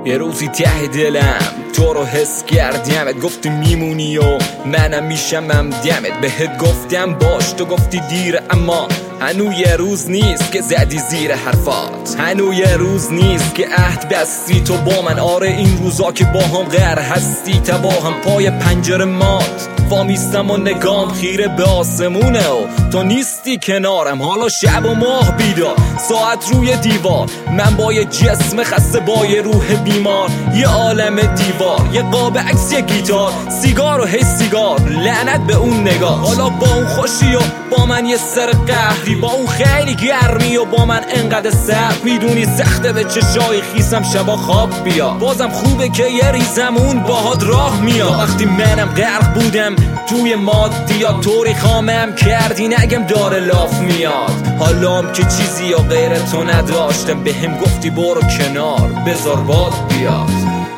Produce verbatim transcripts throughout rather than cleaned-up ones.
یه روزی ته دلم تو رو حس کردمت، گفتی میمونی و منم میشمم دمت. بهت گفتم باش، تو گفتی دیره، اما هنو یه روز نیست که زدی زیر حرفات. هنو یه روز نیست که عهد بستی تو با من. آره این روزا که با هم غر هستی تباهم. پای پنجره مات وامیستم و نگام خیره به آسمونه و تو نیستی کنارم. حالا شب و ماه بیدار، ساعت روی دیوار، من با یه جسم خسته با یه روح بیمار. یه عالم دیوار، یه قاب عکس، یه گیتار، سیگار و هی سیگار، لعنت به اون نگاه. حالا با اون خوشی و با من یه سر قهری، با اون خیلی گرمی و با من انقدر سرد. میدونی سخته به چشای خیسم شبا خواب بیا، بازم خوبه که یه ریزمون باهات راه میاد. وقتی منم غرق بودم توی مادیات، طوری خامم کردی نگم داره لاف میاد. حالا هم که چیزی یا غیر تو نداشتم، به هم گفتی برو کنار بذار باد بیاد.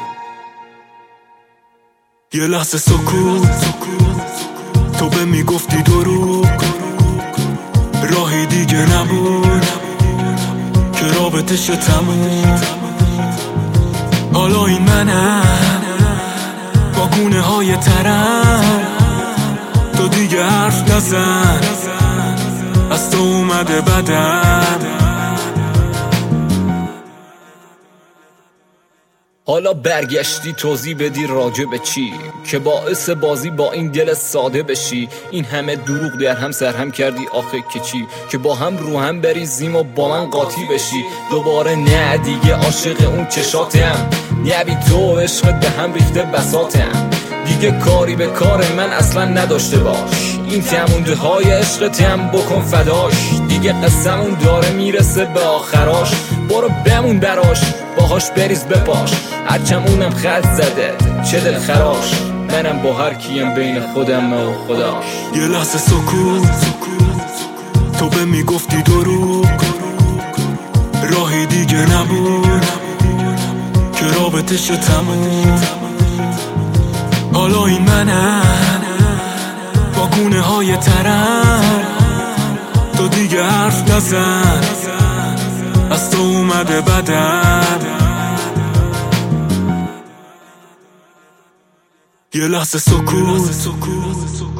یه لحظه سکوت، تو به میگفتی دروغ، راهی دیگه نبود که رابطش تموم. حالا این منم با گونه های ترم، تو دیگه حرف نزن، از تو اومده بدم. حالا برگشتی توضیح بدی راجع به چی که باعث بازی با این دل ساده بشی. این همه دروغ در هم سرهم کردی آخه که چی، که با هم رو هم بریزیم و با من قاطی بشی دوباره. نه دیگه عاشق اون چشاتم، نبی تو عشقت به هم ریخته بساتم. دیگه کاری به کار من اصلا نداشته باش، این تمونده های عشقتم بکن فداش. دیگه قسمون داره میرسه به آخراش، برو بمون براش باهاش بریز بپاش. هرچم اونم خط زده چه دل خراش، منم با هر کیم بین خودم و خداش. یه لحظه سکوت، تو به میگفتی دروغ، راهی دیگه نبود که رابطش تموم. حالا این منم با گونه های ترم، تو دیگه حرف نزن، از تو اومده بدم. یه لحظه سکوت